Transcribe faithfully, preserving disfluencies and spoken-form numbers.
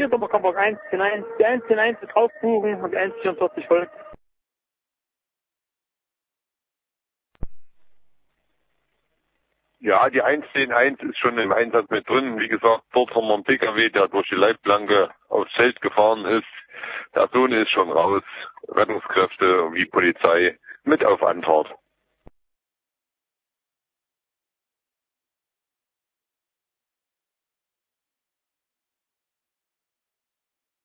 vierter Kambock eins zehn eins. Die eins zehn eins ist aufbuchen und die eins vierundvierzig folgt. Ja, die eins zehn eins ist schon im Einsatz mit drin. Wie gesagt, dort haben wir einen P K W, der durch die Leitplanke aufs Feld gefahren ist. Der Sohn ist schon raus. Rettungskräfte wie Polizei mit auf Anfahrt.